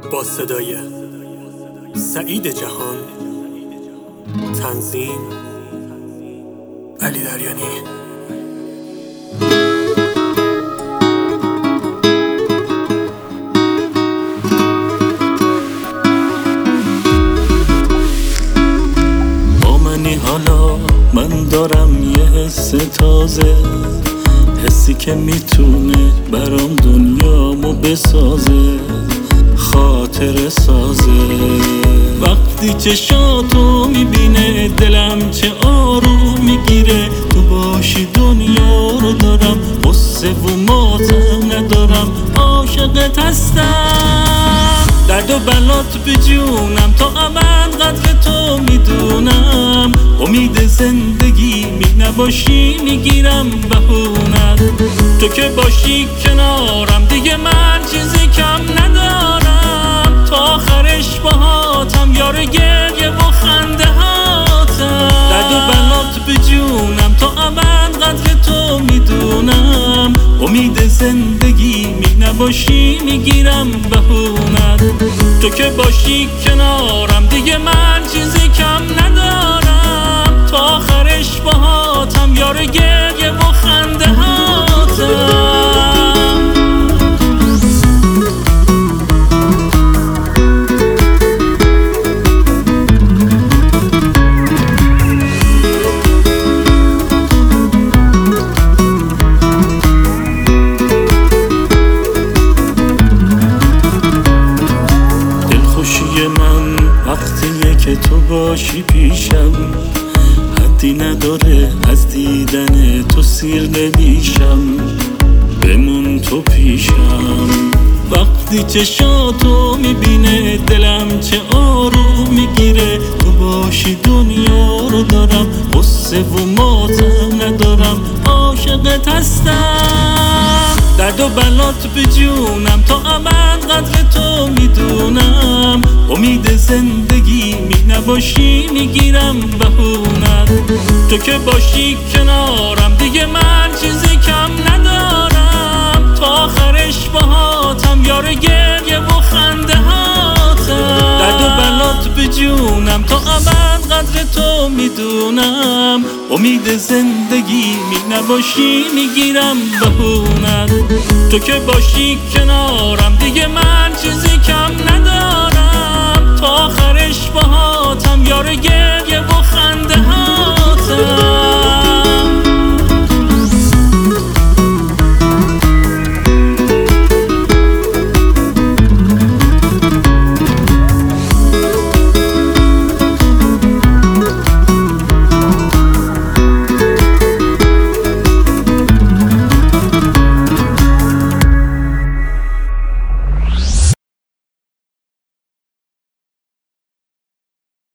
با صدای سعید جهان، تنظیم علی دریانی. با منی حالا من دارم یه حس تازه، حسی که میتونه برام دنیامو بسازه، خاطر سازه. وقتی چشاتو میبینه دلم چه آروم میگیره، تو باشی دنیا رو دارم، غصه و ماتم ندارم، عاشقت هستم. درد و بلات به جونم تا ابد قدر تو میدونم، امید زندگی می نباشی میگیرم بهونت. تو که باشی کنارم دیگه من چیزی کم ندارم، تا آخرش باهاتم یار گریه و خنده هاتم. درد و بلات به جونم تا ابد قدر تو میدونم، امید زندگی می نباشی میگیرم بهونت. تو که باشی کنارم دیگه من چیزی کم ندارم، تا آخرش باهاتم یار گریه و خنده هاتم. من وقتیه که تو باشی پیشم، حدی نداره از دیدن تو سیر نمیشم، بمون تو پیشم. وقتی چشاتو میبینه دلم چه آروم میگیره، تو باشی دنیا رو دارم، غصه و ماتم ندارم، عاشقت هستم. درد و بلات به جونم تا ابد قدر تو میدونم، امید زندگی می نباشی میگیرم بهونت. تو که باشی کنارم دیگه من چیزی کم ندارم، تا آخرش باهاتم یار گریه و خنده هاتم. درد و بلات به جونم تا ابد قدر تو میدونم، امید زندگی می نباشی میگیرم بهونت. تو که باشی کنارم دیگه من چیزی کم ندارم، تا آخرش باهاتم یار گریه